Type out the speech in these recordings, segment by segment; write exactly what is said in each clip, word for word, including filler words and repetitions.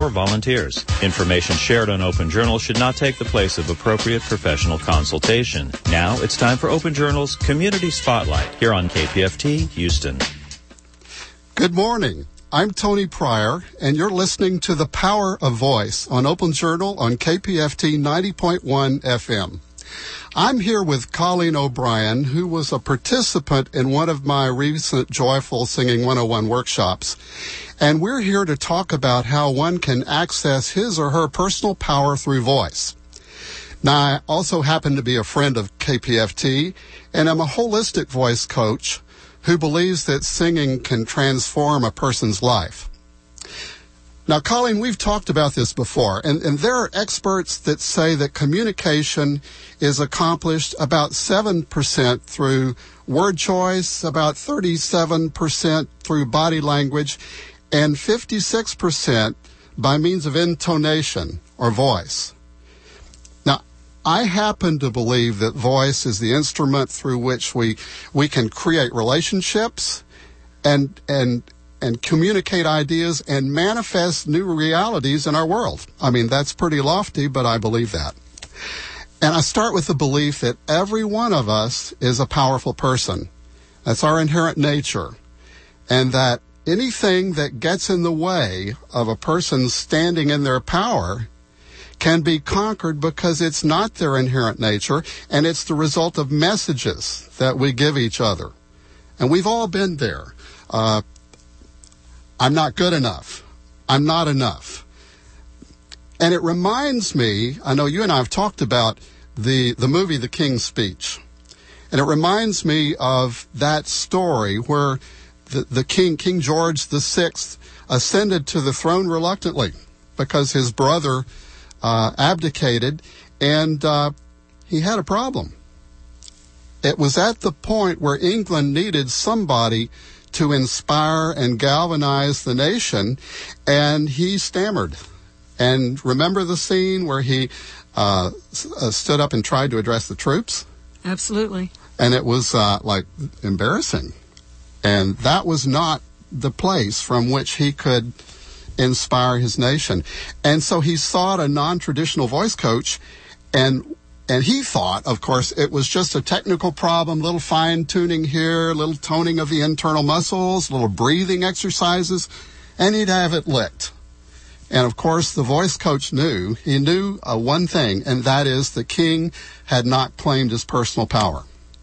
or volunteers. Information shared on Open Journal should not take the place of appropriate professional consultation. Now it's time for Open Journal's Community Spotlight here on K P F T Houston. Good morning. I'm Tony Pryor, and you're listening to The Power of Voice on Open Journal on K P F T ninety point one F M. I'm here with Colleen O'Brien, who was a participant in one of my recent Joyful Singing one oh one workshops. And we're here to talk about how one can access his or her personal power through voice. Now, I also happen to be a friend of K P F T, and I'm a holistic voice coach who believes that singing can transform a person's life. Now, Colleen, we've talked about this before, and, and there are experts that say that communication is accomplished about seven percent through word choice, about thirty-seven percent through body language, and fifty-six percent by means of intonation or voice. Now, I happen to believe that voice is the instrument through which we, we can create relationships and and and communicate ideas and manifest new realities in our world. I mean, that's pretty lofty, but I believe that. And I start with the belief that every one of us is a powerful person. That's our inherent nature. And that anything that gets in the way of a person standing in their power can be conquered because it's not their inherent nature, and it's the result of messages that we give each other. And we've all been there. Uh, I'm not good enough. I'm not enough. And it reminds me, I know you and I have talked about the, the movie The King's Speech. And it reminds me of that story where the, the king, King George the Sixth, ascended to the throne reluctantly because his brother uh, abdicated, and uh, he had a problem. It was at the point where England needed somebody to inspire and galvanize the nation, and he stammered. And remember the scene where he uh, s- uh, stood up and tried to address the troops? Absolutely. And it was uh, like embarrassing. And that was not the place from which he could inspire his nation. And so he sought a non-traditional voice coach, and And he thought, of course, it was just a technical problem, little fine-tuning here, little toning of the internal muscles, little breathing exercises, and he'd have it licked. And, of course, the voice coach knew, he knew uh, one thing, and that is the king had not claimed his personal power.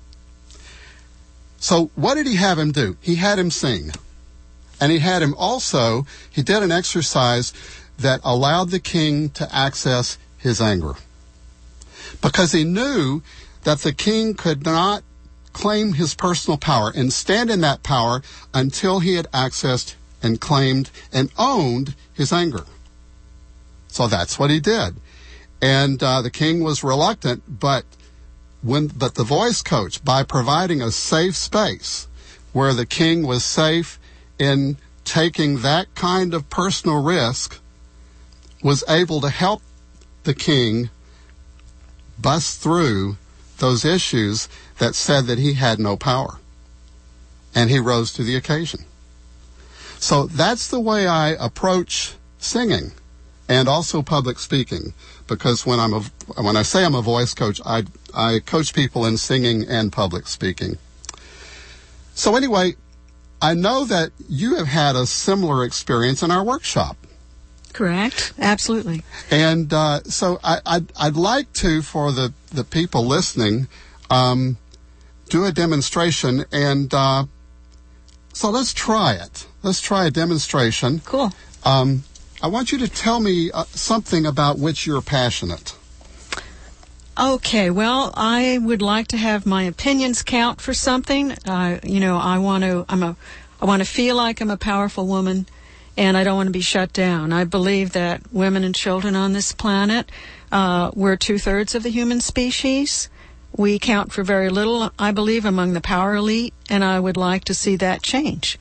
So what did he have him do? He had him sing. And he had him also, he did an exercise that allowed the king to access his anger. Because he knew that the king could not claim his personal power and stand in that power until he had accessed and claimed and owned his anger. So that's what he did. And uh, the king was reluctant, but when but the voice coach, by providing a safe space where the king was safe in taking that kind of personal risk, was able to help the king bust through those issues that said that he had no power. And he rose to the occasion. So that's the way I approach singing and also public speaking. Because when I'm a, when I say I'm a voice coach, I, I coach people in singing and public speaking. So anyway, I know that you have had a similar experience in our workshop. Correct. Absolutely. And uh, so I, I'd, I'd like to, for the, the people listening, um, do a demonstration. And uh, so let's try it. Let's try a demonstration. Cool. Um, I want you to tell me uh, something about which you're passionate. Okay. Well, I would like to have my opinions count for something. Uh, you know, I want to. I'm a. I want to feel like I'm a powerful woman. And I don't want to be shut down. I believe that women and children on this planet, uh, we're two-thirds of the human species. We count for very little, I believe, among the power elite, and I would like to see that change.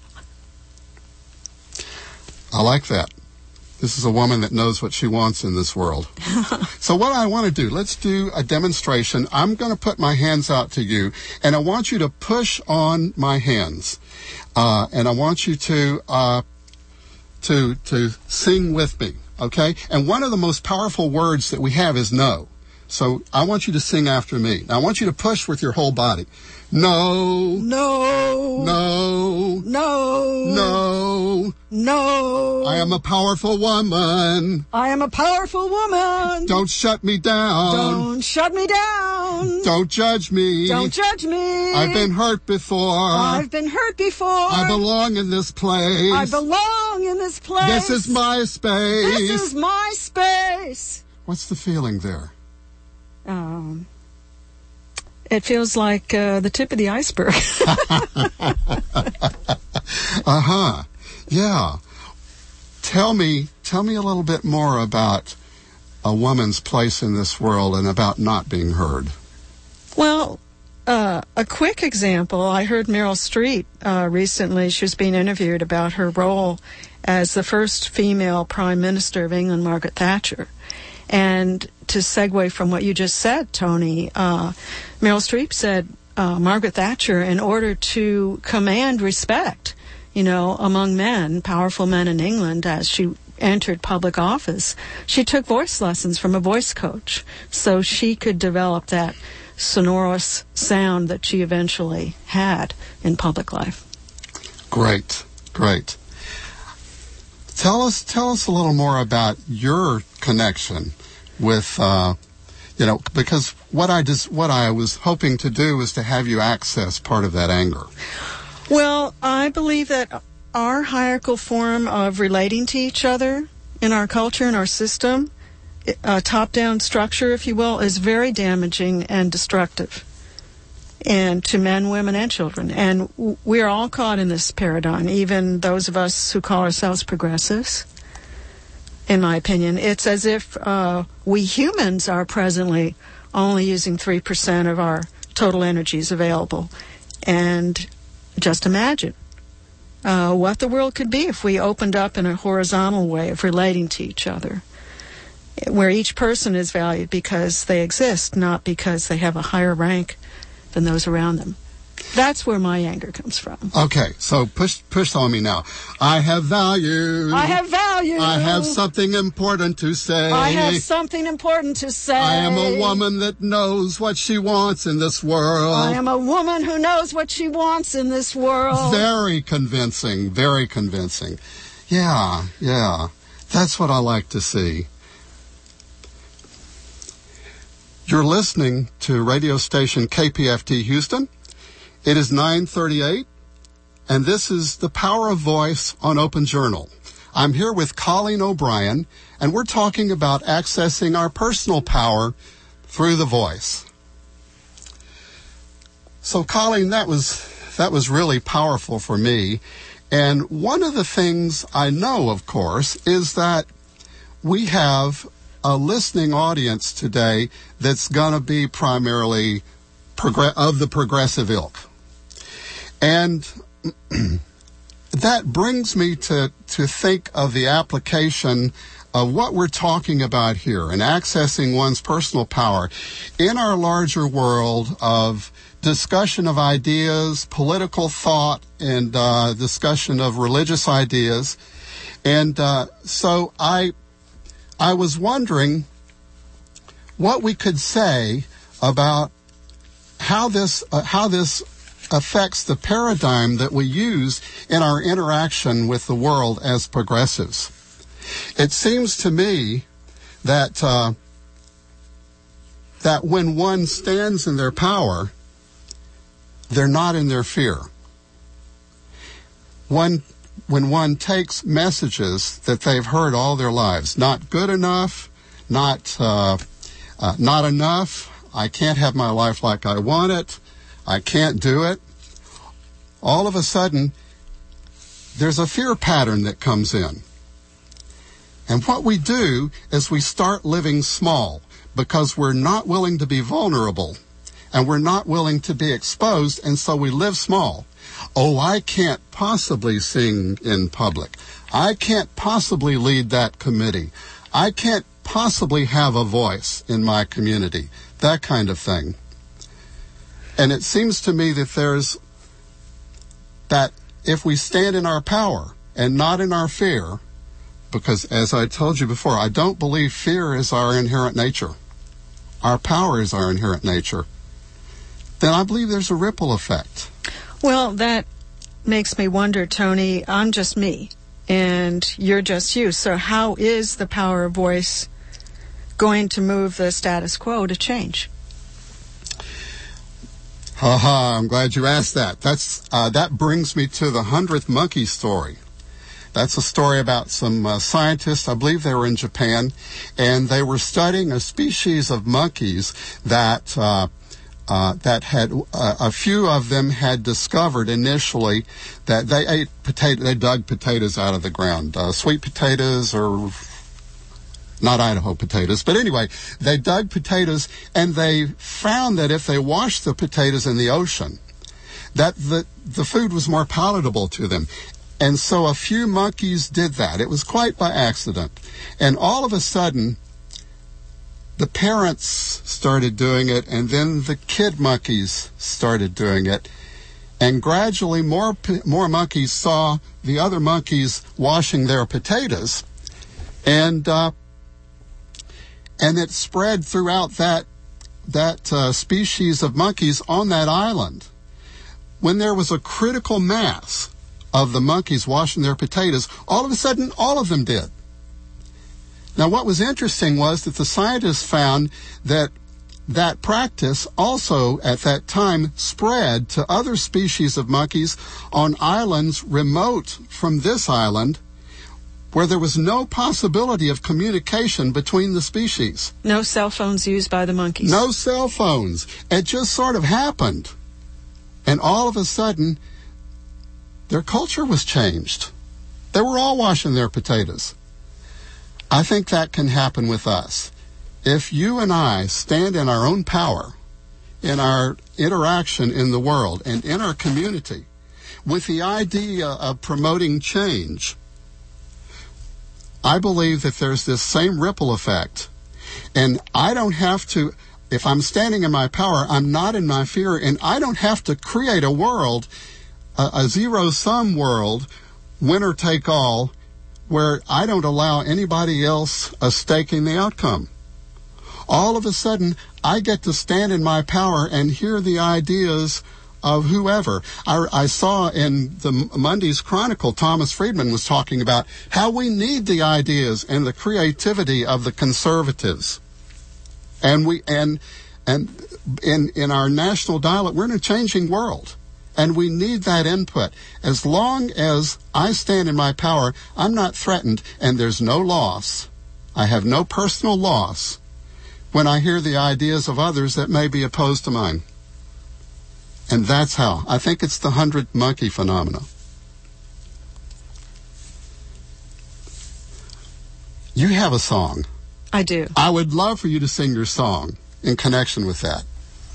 I like that. This is a woman that knows what she wants in this world. So what I want to do, let's do a demonstration. I'm going to put my hands out to you, and I want you to push on my hands. Uh, and I want you to... Uh, to to sing with me, okay? And one of the most powerful words that we have is no. So I want you to sing after me. Now I want you to push with your whole body. No. No. No. No. No. No. I am a powerful woman. I am a powerful woman. Don't shut me down. Don't shut me down. Don't judge me. Don't judge me. I've been hurt before. I've been hurt before. I belong in this place. I belong in this place. This is my space. This is my space. What's the feeling there? Um, it feels like uh, the tip of the iceberg. Uh-huh. Yeah. Tell me, tell me a little bit more about a woman's place in this world and about not being heard. Well, uh, a quick example, I heard Meryl Streep uh, recently, she was being interviewed about her role as the first female Prime Minister of England, Margaret Thatcher. And to segue from what you just said, Tony, uh, Meryl Streep said uh, Margaret Thatcher, in order to command respect, you know, among men, powerful men in England, as she entered public office, she took voice lessons from a voice coach so she could develop that sonorous sound that she eventually had in public life. Great, great. Tell us, tell us a little more about your connection with, uh, you know, because what I just, what I was hoping to do was to have you access part of that anger. Well, I believe that our hierarchical form of relating to each other in our culture and our system, a top-down structure, if you will, is very damaging and destructive, and to men, women, and children. And we are all caught in this paradigm, even those of us who call ourselves progressives. In my opinion, it's as if uh, we humans are presently only using three percent of our total energies available. And just imagine uh, what the world could be if we opened up in a horizontal way of relating to each other, where each person is valued because they exist, not because they have a higher rank than those around them. That's where my anger comes from. Okay, so push push on me now. I have value. I have value. I have something important to say. I have something important to say. I am a woman that knows what she wants in this world. I am a woman who knows what she wants in this world. Very convincing, very convincing. Yeah, yeah. That's what I like to see. You're listening to radio station K P F T Houston. It is nine thirty-eight, and this is The Power of Voice on Open Journal. I'm here with Colleen O'Brien, and we're talking about accessing our personal power through the voice. So, Colleen, that was that was really powerful for me. And one of the things I know, of course, is that we have a listening audience today that's going to be primarily progr- of the progressive ilk. And that brings me to, to think of the application of what we're talking about here and accessing one's personal power in our larger world of discussion of ideas, political thought, and uh, discussion of religious ideas. And uh, so I, I was wondering what we could say about how this, uh, how this affects the paradigm that we use in our interaction with the world as progressives. It seems to me that uh, that when one stands in their power, they're not in their fear. One, when one takes messages that they've heard all their lives, not good enough, not uh, uh, not enough, I can't have my life like I want it, I can't do it. All of a sudden, there's a fear pattern that comes in. And what we do is we start living small because we're not willing to be vulnerable and we're not willing to be exposed, and so we live small. Oh, I can't possibly sing in public. I can't possibly lead that committee. I can't possibly have a voice in my community. That kind of thing. And it seems to me that there's that if we stand in our power and not in our fear, because as I told you before, I don't believe fear is our inherent nature. Our power is our inherent nature. Then I believe there's a ripple effect. Well, that makes me wonder, Tony, I'm just me, and you're just you. So how is the power of voice going to move the status quo to change? Ha ha, I'm glad you asked that. That's uh, that brings me to the hundredth monkey story. That's a story about some uh, scientists, I believe they were in Japan, and they were studying a species of monkeys that uh, uh, that had uh, a few of them had discovered initially that they ate potato, they dug potatoes out of the ground, uh, sweet potatoes or not Idaho potatoes, but anyway, they dug potatoes and they found that if they washed the potatoes in the ocean, that the the food was more palatable to them. And so a few monkeys did that. It was quite by accident. And all of a sudden, the parents started doing it, and then the kid monkeys started doing it. And gradually, more more monkeys saw the other monkeys washing their potatoes. And uh, and it spread throughout that, that uh, species of monkeys on that island. When there was a critical mass of the monkeys washing their potatoes, all of a sudden, all of them did. Now, what was interesting was that the scientists found that that practice also, at that time, spread to other species of monkeys on islands remote from this island, where there was no possibility of communication between the species. No cell phones used by the monkeys. No cell phones. It just sort of happened. And all of a sudden, their culture was changed. They were all washing their potatoes. I think that can happen with us. If you and I stand in our own power, in our interaction in the world and in our community, with the idea of promoting change, I believe that there's this same ripple effect. And I don't have to, if I'm standing in my power, I'm not in my fear, and I don't have to create a world, a, a zero-sum world, winner take all, where I don't allow anybody else a stake in the outcome. All of a sudden, I get to stand in my power and hear the ideas of whoever. I, I saw in the Monday's Chronicle, Thomas Friedman was talking about how we need the ideas and the creativity of the conservatives. And we and and in in our national dialogue, we're in a changing world. And we need that input. As long as I stand in my power, I'm not threatened, and there's no loss. I have no personal loss when I hear the ideas of others that may be opposed to mine. And that's how. I think it's the hundred monkey phenomena. You have a song. I do. I would love for you to sing your song in connection with that.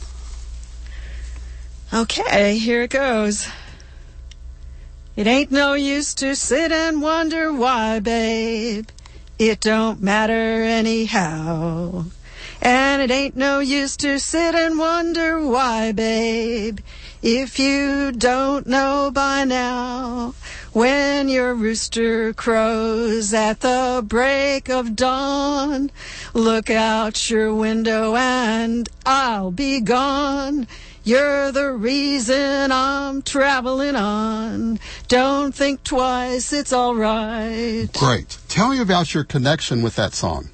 Okay, here it goes. It ain't no use to sit and wonder why, babe. It don't matter anyhow. And it ain't no use to sit and wonder why, babe, if you don't know by now. When your rooster crows at the break of dawn, look out your window and I'll be gone. You're the reason I'm traveling on. Don't think twice, it's all right. Great. Tell me about your connection with that song.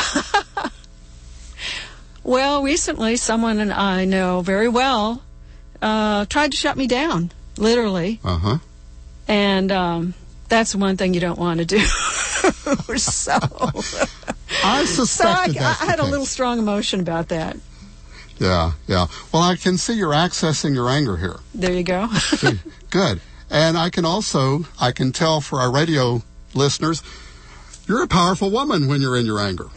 Well, recently, someone and I know very well uh, tried to shut me down, literally. Uh-huh. And um, that's one thing you don't want to do. so I suspected so I, that's I had the a case. little strong emotion about that. Yeah, yeah. Well, I can see you're accessing your anger here. There you go. Good. And I can also, I can tell for our radio listeners, you're a powerful woman when you're in your anger.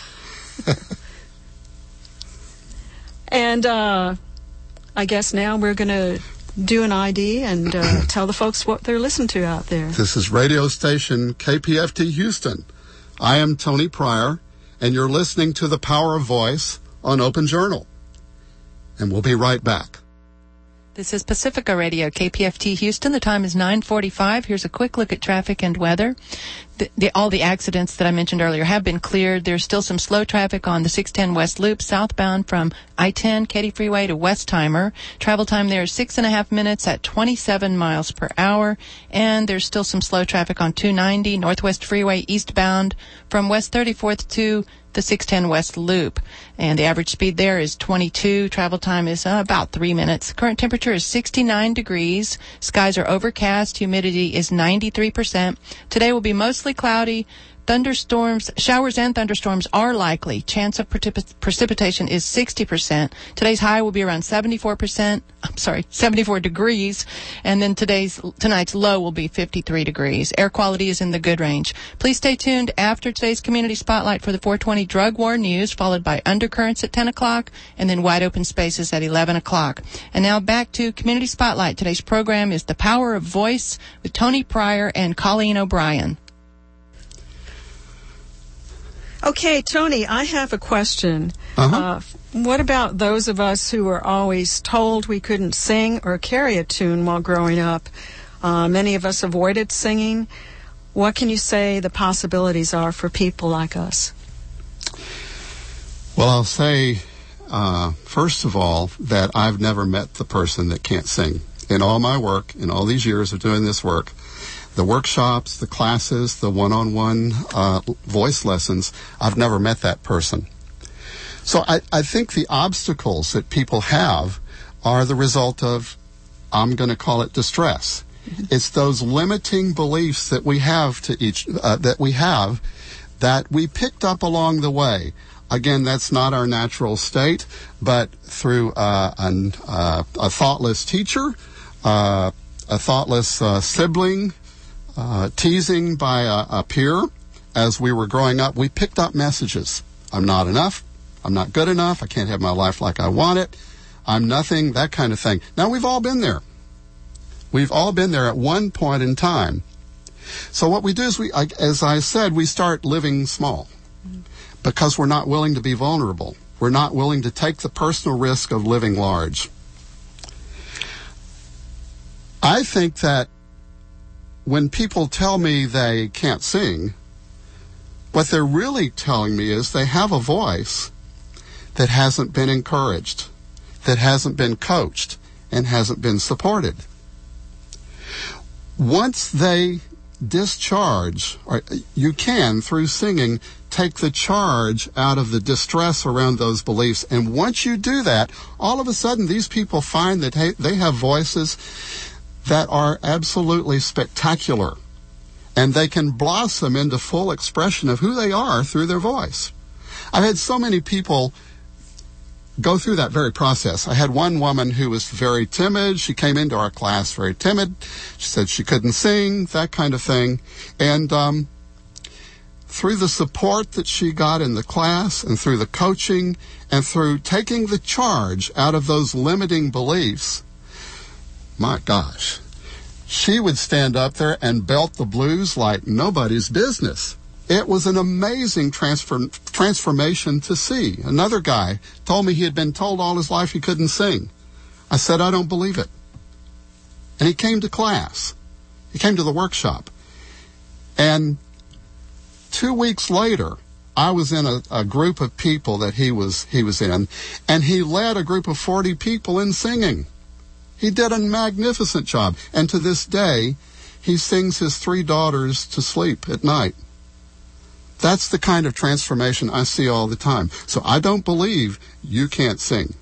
And uh, I guess now we're going to do an I D and uh, tell the folks what they're listening to out there. This is radio station K P F T Houston. I am Tony Pryor, and you're listening to The Power of Voice on Open Journal. And we'll be right back. This is Pacifica Radio, K P F T Houston. The time is nine forty-five. Here's a quick look at traffic and weather. The, the, all the accidents that I mentioned earlier have been cleared. There's still some slow traffic on the six ten West Loop, southbound from I ten Katy Freeway to Westheimer. Travel time there is six and a half minutes at twenty-seven miles per hour. And there's still some slow traffic on two ninety Northwest Freeway, eastbound from West thirty-fourth to the six ten West Loop. And the average speed there is twenty-two. Travel time is uh, about three minutes. Current temperature is sixty-nine degrees. Skies are overcast. Humidity is ninety-three percent. Today will be mostly cloudy. Thunderstorms, showers and thunderstorms are likely. Chance of precip- precipitation is sixty percent. Today's high will be around seventy-four percent. I'm sorry, seventy-four degrees. And then today's, tonight's low will be fifty-three degrees. Air quality is in the good range. Please stay tuned after today's Community Spotlight for the four twenty Drug War News, followed by Undercurrents at ten o'clock, and then Wide Open Spaces at eleven o'clock. And now back to Community Spotlight. Today's program is The Power of Voice with Tony Pryor and Colleen O'Brien. Okay, Tony, I have a question. Uh-huh. Uh, what about those of us who were always told we couldn't sing or carry a tune while growing up? Uh, many of us avoided singing. What can you say the possibilities are for people like us? Well, I'll say, uh, first of all, that I've never met the person that can't sing. In all my work, in all these years of doing this work, the workshops, the classes, the one-on-one uh, voice lessons, I've never met that person. So I, I think the obstacles that people have are the result of, I'm going to call it distress. Mm-hmm. It's those limiting beliefs that we have to each uh, that we have that we picked up along the way. Again, that's not our natural state, but through uh, an, uh, a thoughtless teacher, uh, a thoughtless uh, sibling, Uh, teasing by a, a peer as we were growing up, we picked up messages. I'm not enough. I'm not good enough. I can't have my life like I want it. I'm nothing, that kind of thing. Now, we've all been there. We've all been there at one point in time. So what we do is, we, I, as I said, we start living small because we're not willing to be vulnerable. We're not willing to take the personal risk of living large. I think that when people tell me they can't sing, what they're really telling me is they have a voice that hasn't been encouraged, that hasn't been coached, and hasn't been supported. Once they discharge, or you can, through singing, take the charge out of the distress around those beliefs. And once you do that, all of a sudden these people find that hey, they have voices that are absolutely spectacular, and they can blossom into full expression of who they are through their voice. I've had so many people go through that very process. I had one woman who was very timid. She came into our class very timid. She said she couldn't sing, that kind of thing. And um, through the support that she got in the class, and through the coaching, and through taking the charge out of those limiting beliefs, my gosh, she would stand up there and belt the blues like nobody's business. It was an amazing transfer, transformation to see. Another guy told me he had been told all his life he couldn't sing. I said, I don't believe it. And he came to class. He came to the workshop. And two weeks later, I was in a, a group of people that he was he was in, and he led a group of forty people in singing. He did a magnificent job. And to this day, he sings his three daughters to sleep at night. That's the kind of transformation I see all the time. So I don't believe you can't sing.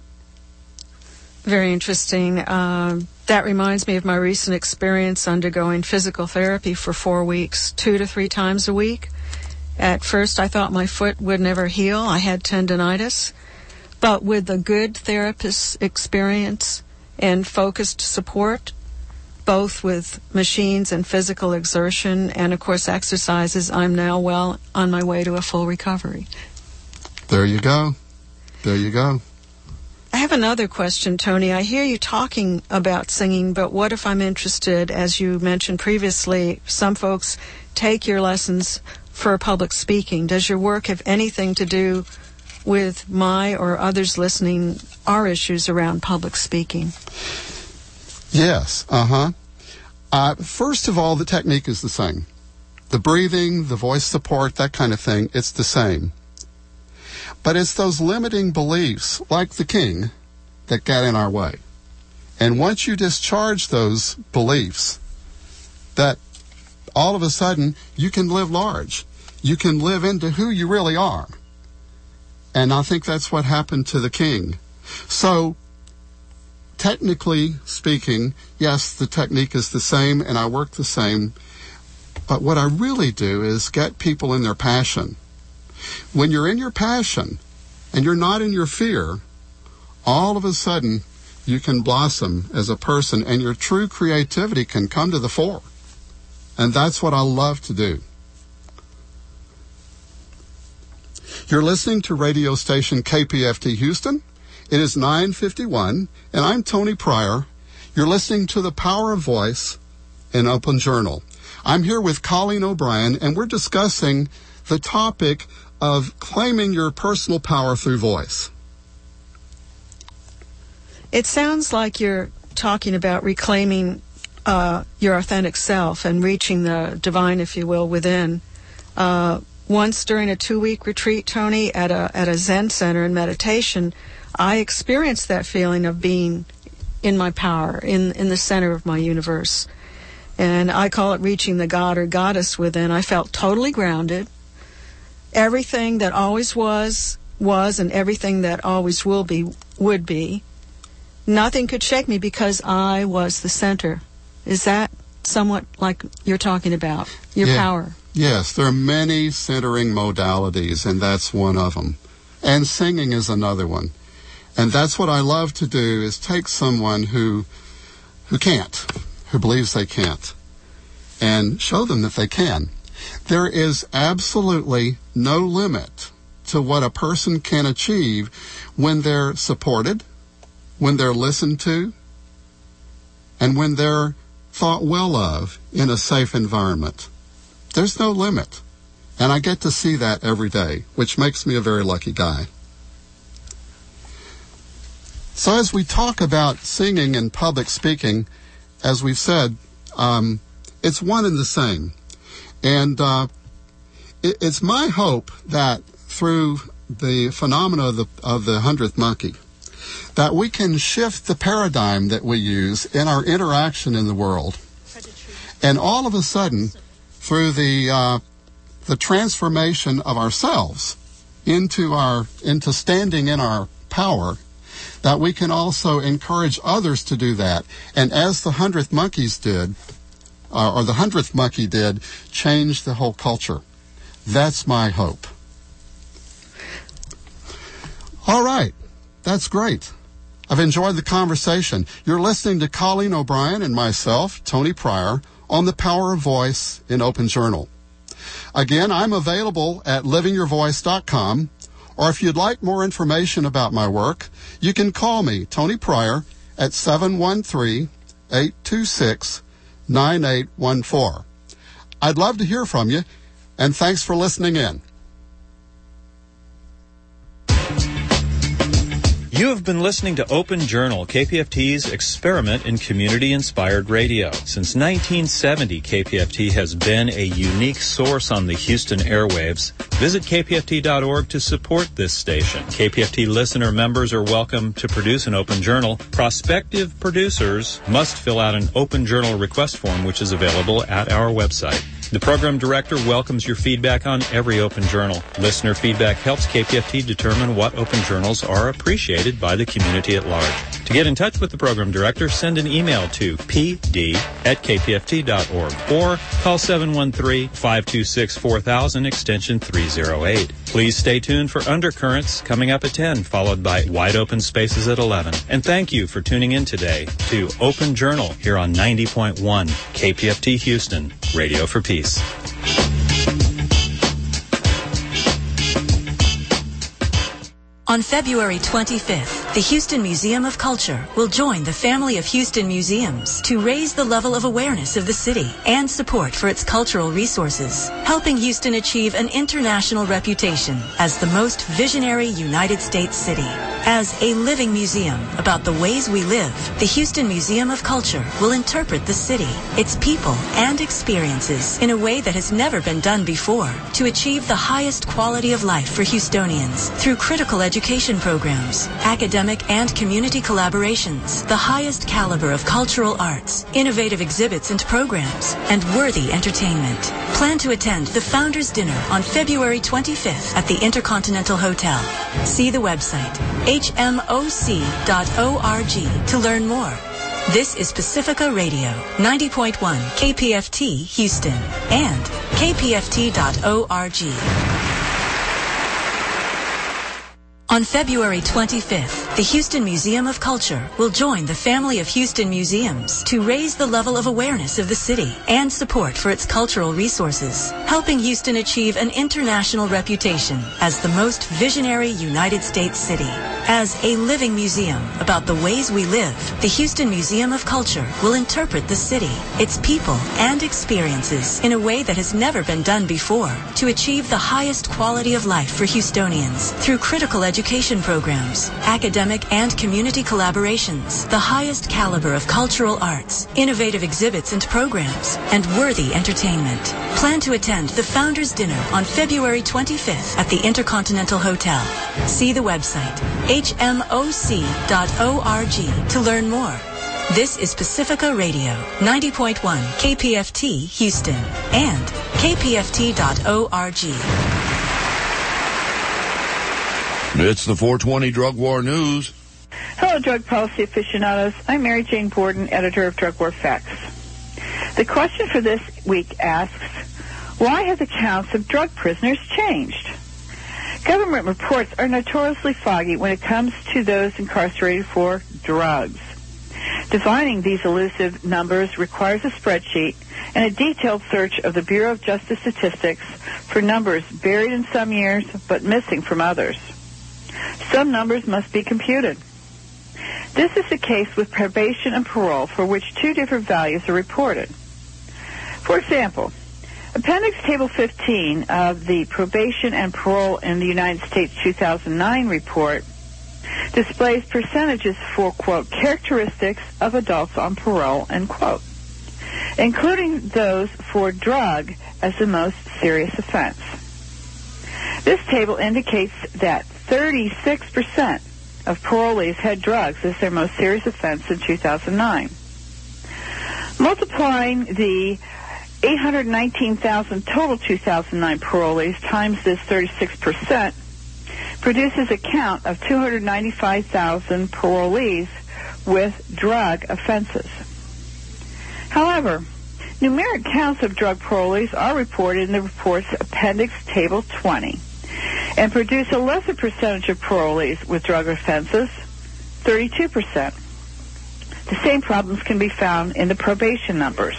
Very interesting. Uh, that reminds me of my recent experience undergoing physical therapy for four weeks, two to three times a week. At first, I thought my foot would never heal. I had tendonitis. But with a good therapist's experience and focused support, both with machines and physical exertion and, of course, exercises, I'm now well on my way to a full recovery. There you go. There you go. I have another question, Tony. I hear you talking about singing, but what if I'm interested, as you mentioned previously, some folks take your lessons for public speaking. Does your work have anything to do with my or others listening, our issues around public speaking? Yes, uh-huh. Uh, first of all, the technique is the same. The breathing, the voice support, that kind of thing, it's the same. But it's those limiting beliefs, like the king, that get in our way. And once you discharge those beliefs, that all of a sudden you can live large. You can live into who you really are. And I think that's what happened to the king. So, technically speaking, yes, the technique is the same and I work the same. But what I really do is get people in their passion. When you're in your passion and you're not in your fear, all of a sudden you can blossom as a person and your true creativity can come to the fore. And that's what I love to do. You're listening to radio station K P F T Houston. It is nine fifty-one, and I'm Tony Pryor. You're listening to The Power of Voice in Open Journal. I'm here with Colleen O'Brien, and we're discussing the topic of claiming your personal power through voice. It sounds like you're talking about reclaiming uh, your authentic self and reaching the divine, if you will, within. Uh, once during a two-week retreat, Tony, at a at a Zen center in meditation, I experienced that feeling of being in my power, in, in the center of my universe. And I call it reaching the God or goddess within. I felt totally grounded. Everything that always was, was, and everything that always will be, would be. Nothing could shake me because I was the center. Is that somewhat like you're talking about, your yeah. power? Yes, there are many centering modalities, and that's one of them. And singing is another one. And that's what I love to do, is take someone who who can't, who believes they can't, and show them that they can. There is absolutely no limit to what a person can achieve when they're supported, when they're listened to, and when they're thought well of in a safe environment. There's no limit. And I get to see that every day, which makes me a very lucky guy. So as we talk about singing and public speaking, as we've said, um, it's one and the same. And uh, it, it's my hope that through the phenomena of the, of the hundredth monkey, that we can shift the paradigm that we use in our interaction in the world. And all of a sudden, through the uh, the transformation of ourselves into our into standing in our power, that we can also encourage others to do that. And as the hundredth monkeys did, uh, or the hundredth monkey did, change the whole culture. That's my hope. All right. That's great. I've enjoyed the conversation. You're listening to Colleen O'Brien and myself, Tony Pryor, on The Power of Voice in Open Journal. Again, I'm available at living your voice dot com, or if you'd like more information about my work, you can call me, Tony Pryor, at seven one three, eight two six, nine eight one four. I'd love to hear from you, and thanks for listening in. You have been listening to Open Journal, K P F T's experiment in community-inspired radio. Since nineteen seventy, K P F T has been a unique source on the Houston airwaves. Visit K P F T dot org to support this station. K P F T listener members are welcome to produce an Open Journal. Prospective producers must fill out an Open Journal request form, which is available at our website. The program director welcomes your feedback on every Open Journal. Listener feedback helps K P F T determine what Open Journals are appreciated by the community at large. To get in touch with the program director, send an email to p d at k p f t dot org or call seven one three, five two six, four thousand, extension three oh eight. Please stay tuned for Undercurrents coming up at ten, followed by Wide Open Spaces at eleven. And thank you for tuning in today to Open Journal here on ninety point one K P F T Houston, Radio for Peace. On February twenty-fifth, the Houston Museum of Culture will join the family of Houston museums to raise the level of awareness of the city and support for its cultural resources, helping Houston achieve an international reputation as the most visionary United States city. As a living museum about the ways we live, the Houston Museum of Culture will interpret the city, its people, and experiences in a way that has never been done before to achieve the highest quality of life for Houstonians through critical education programs, academic and community collaborations, the highest caliber of cultural arts, innovative exhibits and programs, and worthy entertainment. Plan to attend the Founders Dinner on February twenty-fifth at the Intercontinental Hotel. See the website H M O C dot org to learn more. This is Pacifica Radio, ninety point one K P F T Houston and K P F T dot org. On February twenty-fifth, the Houston Museum of Culture will join the family of Houston museums to raise the level of awareness of the city and support for its cultural resources, helping Houston achieve an international reputation as the most visionary United States city. As a living museum about the ways we live, the Houston Museum of Culture will interpret the city, its people, and experiences in a way that has never been done before to achieve the highest quality of life for Houstonians through critical education programs, academic and community collaborations, the highest caliber of cultural arts, innovative exhibits and programs, and worthy entertainment. Plan to attend the Founders Dinner on February twenty-fifth at the Intercontinental Hotel. See the website H M O C dot org to learn more. This is Pacifica Radio, ninety point one K P F T Houston and K P F T dot org. It's the four twenty Drug War News. Hello, drug policy aficionados. I'm Mary Jane Borden, editor of Drug War Facts. The question for this week asks, why have the counts of drug prisoners changed? Government reports are notoriously foggy when it comes to those incarcerated for drugs. Defining these elusive numbers requires a spreadsheet and a detailed search of the Bureau of Justice Statistics for numbers buried in some years but missing from others. Some numbers must be computed. This is the case with probation and parole, for which two different values are reported. For example, Appendix Table fifteen of the Probation and Parole in the United States two thousand nine report displays percentages for, quote, characteristics of adults on parole, end quote, including those for drug as the most serious offense. This table indicates that thirty-six percent of parolees had drugs as their most serious offense in two thousand nine. Multiplying the eight hundred nineteen thousand total two thousand nine parolees times this thirty-six percent produces a count of two hundred ninety-five thousand parolees with drug offenses. However, numeric counts of drug parolees are reported in the report's Appendix Table twenty and produce a lesser percentage of parolees with drug offenses, thirty-two percent. The same problems can be found in the probation numbers.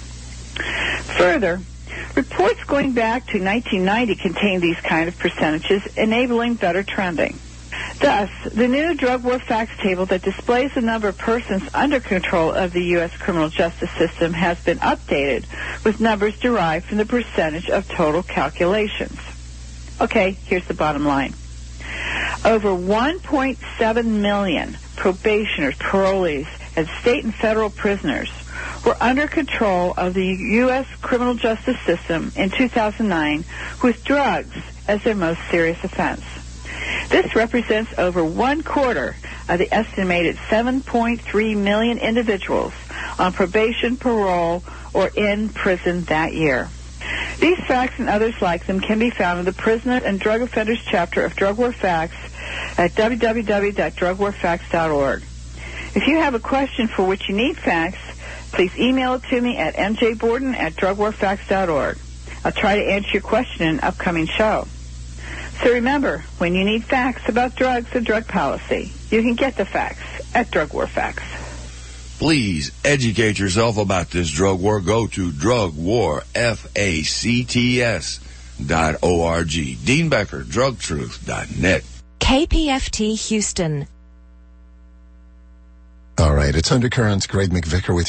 Further, reports going back to nineteen ninety contain these kind of percentages, enabling better trending. Thus, the new Drug War Facts table that displays the number of persons under control of the U S criminal justice system has been updated with numbers derived from the percentage of total calculations. Okay, here's the bottom line. Over one point seven million probationers, parolees, and state and federal prisoners were under control of the U S criminal justice system in two thousand nine with drugs as their most serious offense. This represents over one quarter of the estimated seven point three million individuals on probation, parole, or in prison that year. These facts and others like them can be found in the Prisoner and Drug Offenders chapter of Drug War Facts at w w w dot drug war facts dot org. If you have a question for which you need facts, please email it to me at m j borden at drug war facts dot org. I'll try to answer your question in an upcoming show. So remember, when you need facts about drugs and drug policy, you can get the facts at Drug War Facts. Please educate yourself about this drug war. Go to drug war facts dot org. Dean Becker, drug truth dot net. K P F T Houston. All right, it's Undercurrents. Greg McVicker with